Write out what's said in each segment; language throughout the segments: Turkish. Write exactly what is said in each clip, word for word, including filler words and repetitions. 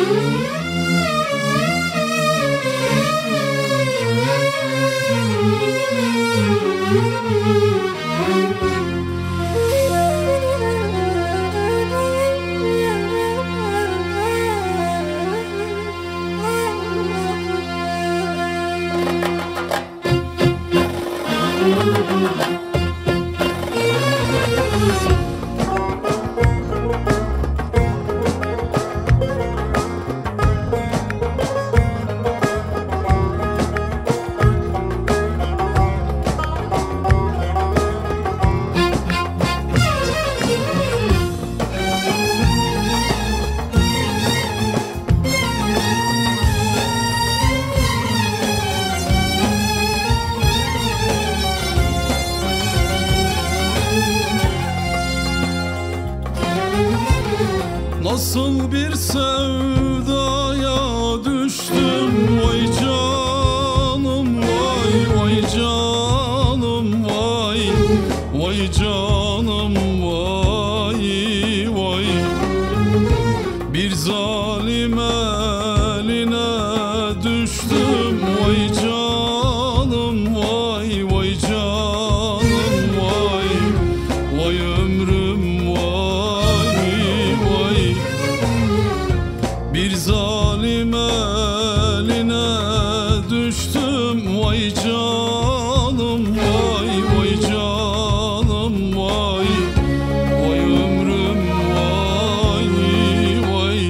Nasıl bir sevdaya düştüm, vay canım vay, vay canım vay, vay canım vay, vay. Bir zalim eline düştüm, vay canım vay, vay canım vay, vay ömrüm vay, vay. Bir zalim eline düştüm, vay canım vay, vay canım vay, vay ömrüm vay, vay.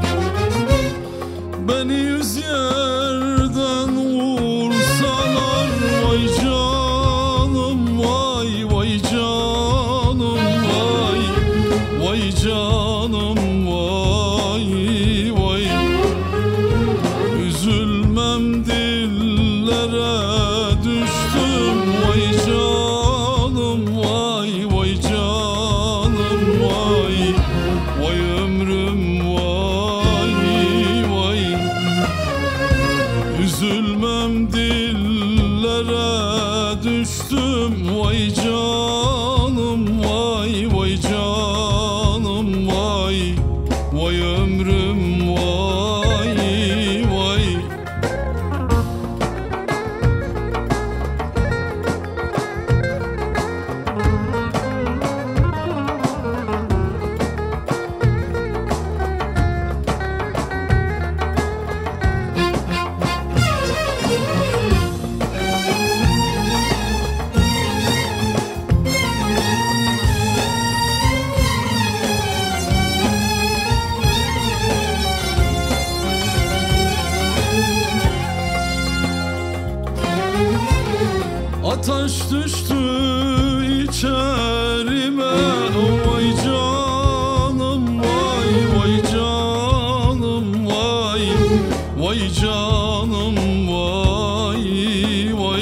Beni yüz yerden vursalar, vay canım vay, vay canım vay, vay canım vay, vay. Üzülmem dillere düştüm, vay canım vay, vay canım vay, vay ömrüm vay, vay. Üzülmem dillere düştüm, vay canım vay, vay canım vay, vay ömrüm vay, vay. Ateş düştü içerime, vay canım vay, vay canım vay, vay canım vay, vay.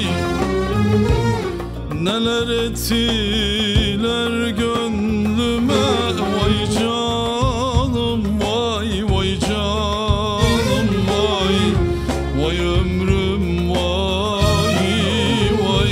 Neler ettiler gönlüme, vay canım vay, vay canım vay, vay ömrüm vay, vay.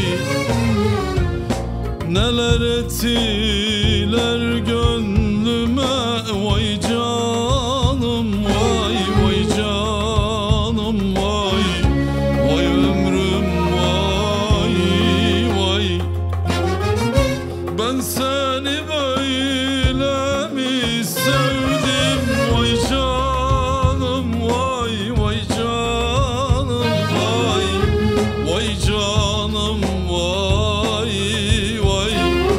Neler ettiler gönlüme, vay canım vay, vay canım vay, vay ömrüm vay, vay. Ben seni böyle mi sevdim, vay canım vay, vay canım vay, vay canım vay, vay.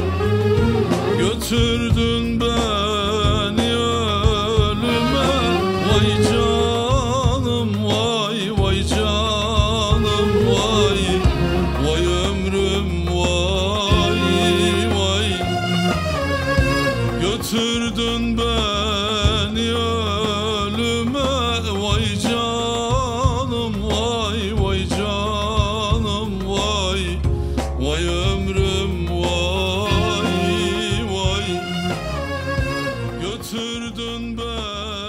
Götürdün beni ölüme, vay canım vay, vay canım vay, vay ömrüm vay, vay. Götürdün beni ölüme, vay canım vay, vay canım vay, vay ömrüm vay, vay. Götürdün beni